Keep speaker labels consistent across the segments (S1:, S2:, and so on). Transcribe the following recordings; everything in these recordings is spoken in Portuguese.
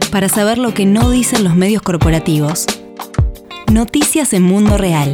S1: Para saber lo que no dicen los medios corporativos. Noticias en Mundo Real.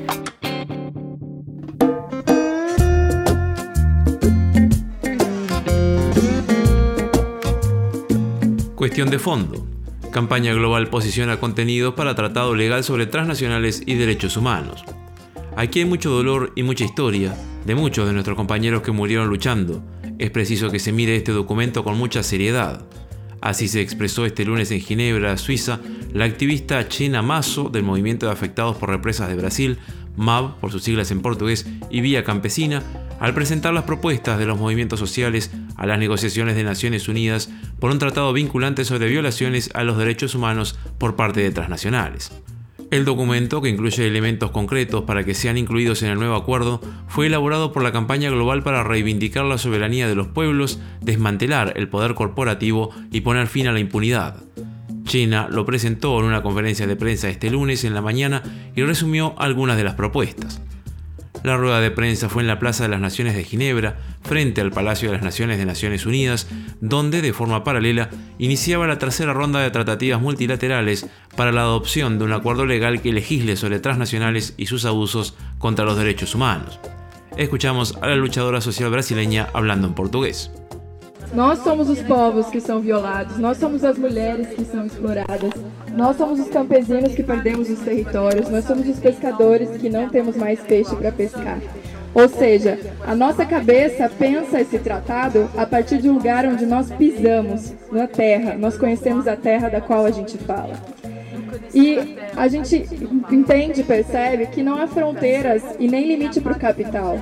S2: Cuestión de fondo. Campaña Global posiciona contenidos para tratado legal sobre transnacionales y derechos humanos. Aquí hay mucho dolor y mucha historia de muchos de nuestros compañeros que murieron luchando. Es preciso que se mire este documento con mucha seriedad. Así se expresó este lunes en Ginebra, Suiza, la activista Chena Mazo del Movimiento de Afectados por Represas de Brasil, MAB por sus siglas en portugués, y Vía Campesina, al presentar las propuestas de los movimientos sociales a las negociaciones de Naciones Unidas por un tratado vinculante sobre violaciones a los derechos humanos por parte de transnacionales. El documento, que incluye elementos concretos para que sean incluidos en el nuevo acuerdo, fue elaborado por la Campaña Global para reivindicar la soberanía de los pueblos, desmantelar el poder corporativo y poner fin a la impunidad. Chena lo presentó en una conferencia de prensa este lunes en la mañana y resumió algunas de las propuestas. La rueda de prensa fue en la Plaza de las Naciones de Ginebra, frente al Palacio de las Naciones de Naciones Unidas, donde, de forma paralela, iniciaba la tercera ronda de tratativas multilaterales para la adopción de un acuerdo legal que legisle sobre transnacionales y sus abusos contra los derechos humanos. Escuchamos a la luchadora social brasileña hablando en portugués.
S3: Nós somos os povos que são violados, nós somos as mulheres que são exploradas, nós somos os campesinos que perdemos os territórios, nós somos os pescadores que não temos mais peixe para pescar. Ou seja, a nossa cabeça pensa esse tratado a partir de um lugar onde nós pisamos, na terra, nós conhecemos a terra da qual a gente fala. E a gente entende, percebe que não há fronteiras e nem limite para o capital.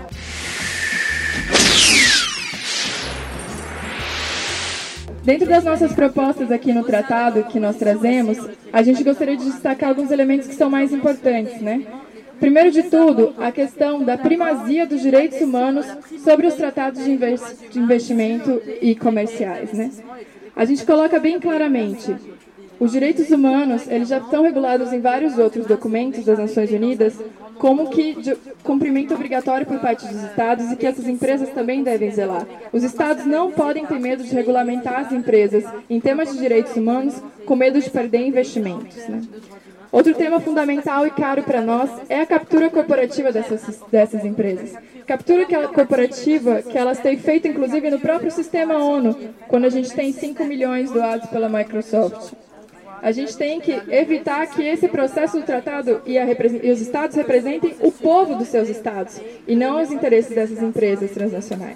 S3: Dentro das nossas propostas aqui no tratado que nós trazemos, a gente gostaria de destacar alguns elementos que são mais importantes, né? Primeiro de tudo, a questão da primazia dos direitos humanos sobre os tratados de investimento e comerciais, né? A gente coloca bem claramente, os direitos humanos, eles já estão regulados em vários outros documentos das Nações Unidas, como que de cumprimento obrigatório por parte dos Estados e que essas empresas também devem zelar. Os Estados não podem ter medo de regulamentar as empresas em temas de direitos humanos com medo de perder investimentos, né? Outro tema fundamental e caro para nós é a captura corporativa dessas empresas. Captura corporativa que elas têm feito, inclusive, no próprio sistema ONU, quando a gente tem 5 milhões doados pela Microsoft. A gente tem que evitar que esse processo do tratado e os estados representem o povo dos seus estados, e não os interesses dessas empresas transnacionais.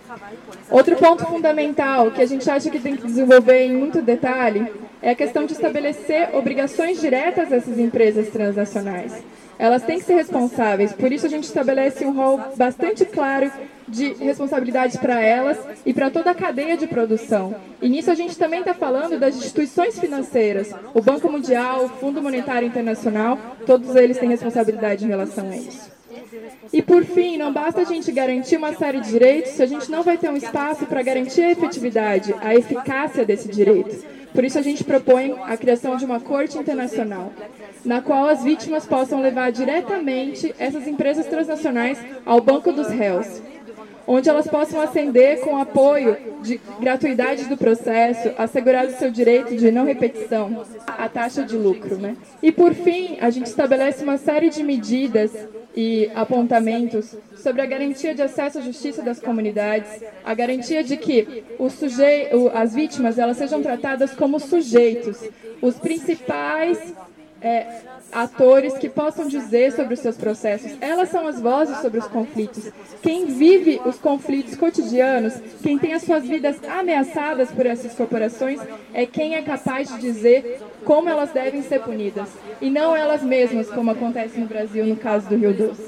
S3: Outro ponto fundamental, que a gente acha que tem que desenvolver em muito detalhe, é a questão de estabelecer obrigações diretas dessas empresas transnacionais. Elas têm que ser responsáveis, por isso a gente estabelece um rol bastante claro de responsabilidade para elas e para toda a cadeia de produção. E nisso a gente também está falando das instituições financeiras, o Banco Mundial, o Fundo Monetário Internacional, todos eles têm responsabilidade em relação a isso. E por fim, não basta a gente garantir uma série de direitos se a gente não vai ter um espaço para garantir a efetividade, a eficácia desse direito. Por isso a gente propõe a criação de uma corte internacional, na qual as vítimas possam levar diretamente essas empresas transnacionais ao banco dos réus, onde elas possam ascender com apoio de gratuidade do processo, assegurado o seu direito de não repetição, a taxa de lucro, né? E por fim, a gente estabelece uma série de medidas e apontamentos sobre a garantia de acesso à justiça das comunidades, a garantia de que as vítimas elas sejam tratadas como sujeitos, os principais atores que possam dizer sobre os seus processos. Elas são as vozes sobre os conflitos. Quem vive os conflitos cotidianos, quem tem as suas vidas ameaçadas por essas corporações, é quem é capaz de dizer como elas devem ser punidas. E não elas mesmas, como acontece no Brasil, no caso do Rio Doce.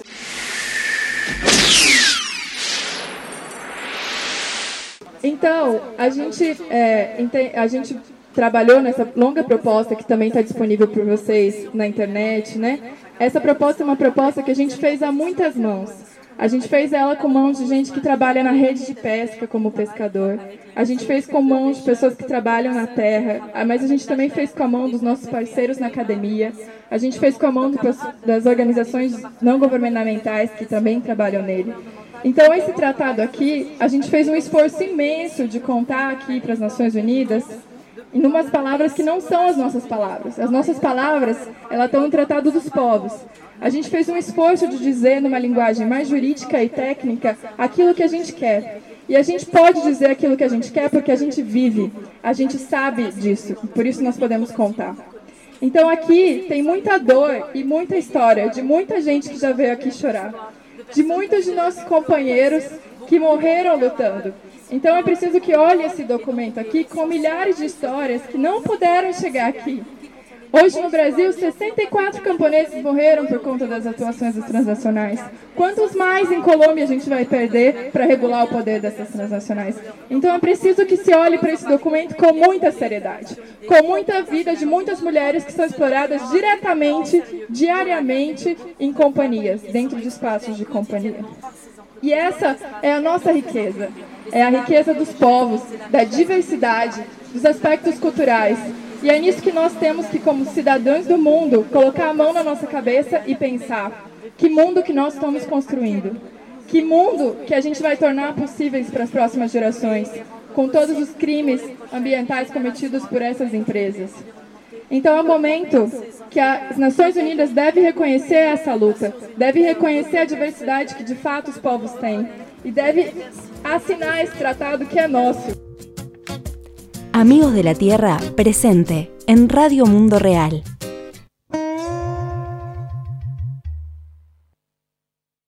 S3: Então, a gente trabalhou nessa longa proposta que também está disponível para vocês na internet, né? Essa proposta é uma proposta que a gente fez a muitas mãos. A gente fez ela com mãos de gente que trabalha na rede de pesca como pescador. A gente fez com mãos de pessoas que trabalham na terra, mas a gente também fez com a mão dos nossos parceiros na academia. A gente fez com a mão das organizações não governamentais que também trabalham nele. Então, esse tratado aqui, a gente fez um esforço imenso de contar aqui para as Nações Unidas em umas palavras que não são as nossas palavras. As nossas palavras, elas estão no Tratado dos Povos. A gente fez um esforço de dizer, numa linguagem mais jurídica e técnica, aquilo que a gente quer. E a gente pode dizer aquilo que a gente quer porque a gente vive, a gente sabe disso, por isso nós podemos contar. Então aqui tem muita dor e muita história de muita gente que já veio aqui chorar, de muitos de nossos companheiros que morreram lutando. Então é preciso que olhe esse documento aqui com milhares de histórias que não puderam chegar aqui. Hoje no Brasil, 64 camponeses morreram por conta das atuações das transnacionais. Quantos mais em Colômbia a gente vai perder para regular o poder dessas transnacionais? Então é preciso que se olhe para esse documento com muita seriedade, com muita vida de muitas mulheres que são exploradas diretamente, diariamente, em companhias, dentro de espaços de companhia. E essa é a nossa riqueza. É a riqueza dos povos, da diversidade, dos aspectos culturais. E é nisso que nós temos que, como cidadãos do mundo, colocar a mão na nossa cabeça e pensar: que mundo que nós estamos construindo? Que mundo que a gente vai tornar possíveis para as próximas gerações, com todos os crimes ambientais cometidos por essas empresas? Então é um momento que as Nações Unidas devem reconhecer essa luta, devem reconhecer a diversidade que de fato os povos têm e devem assinar esse tratado que é nosso.
S1: Amigos de la Tierra presente en Radio Mundo Real.